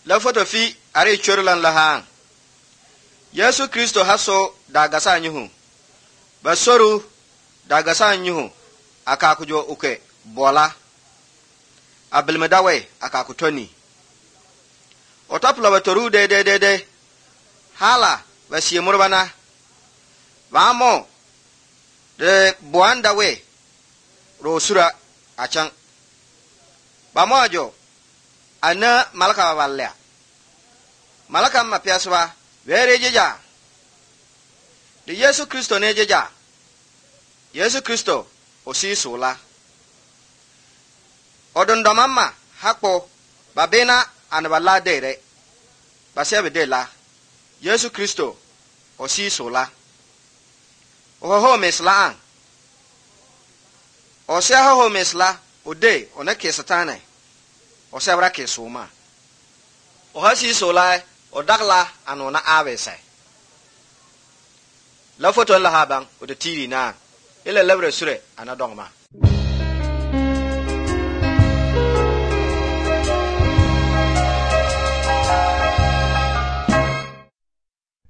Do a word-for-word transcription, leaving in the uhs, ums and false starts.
la foto fi are chorlan la ha Yesu Kristo haso da gasa nyuhu basoru da gasa nyuhu aka kujo uke bola abilmadawe aka kutoni otapla batoru de de de de hala basiye murbana vamo de buanda we rosura achan bamojo ana malaka balle malaka mapiaswa were jeja de Yesu Kristo ne jeja Yesu Kristo osi sola odondo mama hakpo babena anabala dere basebe de la Yesu Kristo osi sola oho mesla an ose ho mesla ode onake satana ose abra ke soma oha si sola odagla anona avese la foto la haban o de tiri na ile lebre sure anadongma